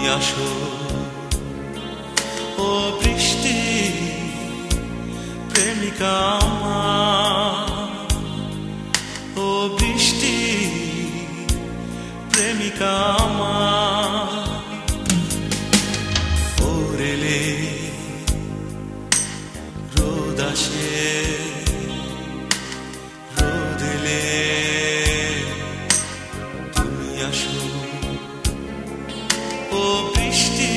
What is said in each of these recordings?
আসো ও বৃষ্টি প্রেমিকা আমার, ও বৃষ্টি প্রেমিকা আমার। ওরেলে রোদ আসে, রোদ এলে তুমি আসো ও বৃষ্টি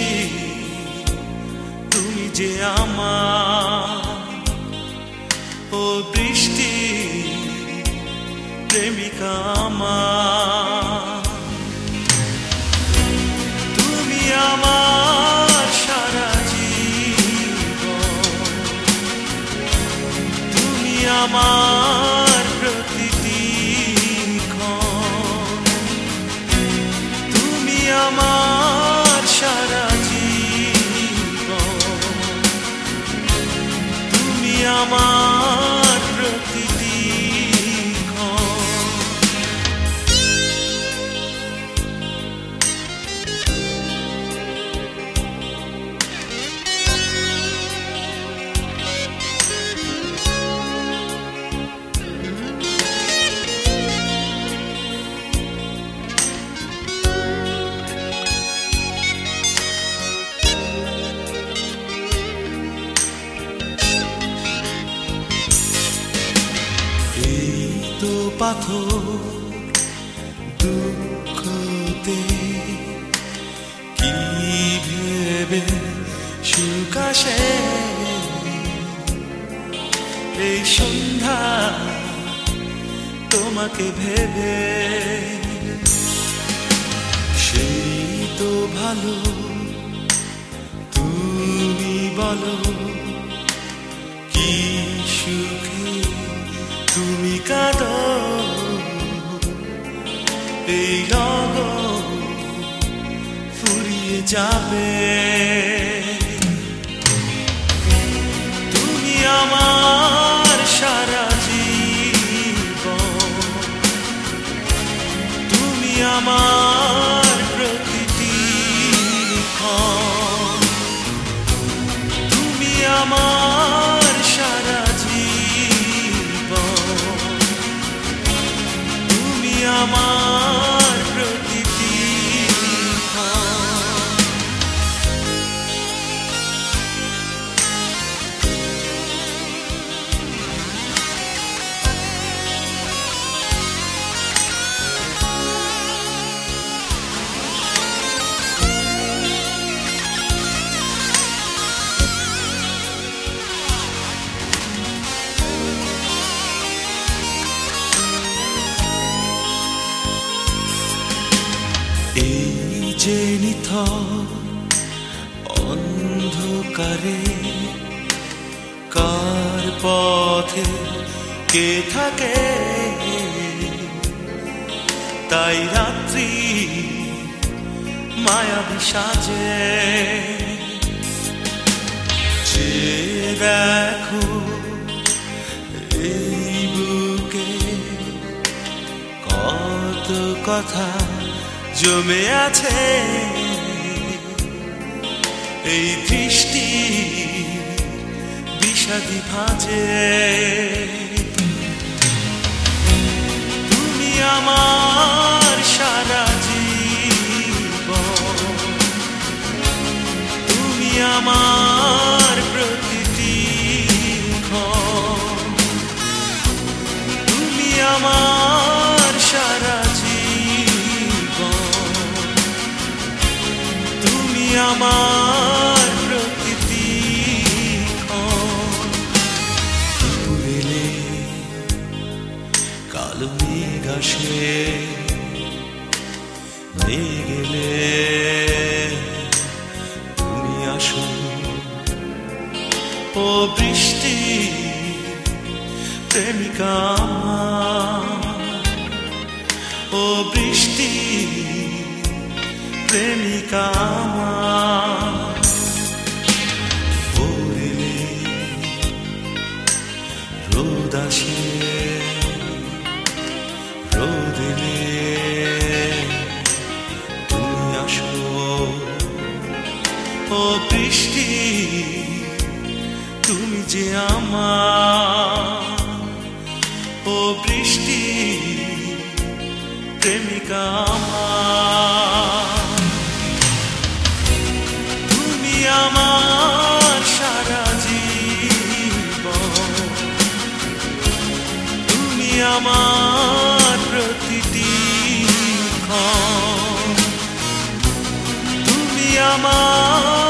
তুমি যে আমার, ও বৃষ্টি প্রেমিকা আমার। তুমি আমার সারা জীবন, তুমি আমার প্রতিটি ক্ষণ, তুমি আমার সারা জীবন, তুমি আমার প্রতিটি ক্ষণ। পাথর দুঃখতে কি ভেবে সুখ আসে, এই সন্ধ্যা তোমাকে ভেবে। সেই তো ভালো, তুমি বলো কি সুখে তুমি কাঁদো, এই লগন ফুরিয়ে যাবে। তুমি আমার সারা জীবন, তুমি আমার প্রতিটি ক্ষণ, তুমি আমার সারা জীবন, তুমি আমার প্রতিটি ক্ষণ। এই যে নিথর অন্ধকারে কার পথে কে থাকে, তাই রাত্রি মায়াবী সাজে। যে দেখো এই বুকে কত কথা জমে আছে, এই দৃষ্টি বিষাদী ভাঁজে। তুমি আমার সারা জীবন, তুমি আমার প্রতিটি ক্ষণ, তুমি আমার সারা জীবন, তুমি আমার প্রতিটি ক্ষণ। উড়েলে কালো মেঘ আসে, মেঘ এলে তুমি আসো ও বৃষ্টি প্রেমিকা আমার, ও বৃষ্টি প্রেমিকা আমার। ওরেলে রোদ আসে, রোদ এলে তুমি আসো ও বৃষ্টি তুমি যে আমার, ও বৃষ্টি প্রেমিকা আমার। তুমি আমার সারা জীবন, তুমি আমার প্রতিটি ক্ষণ, তুমি আমার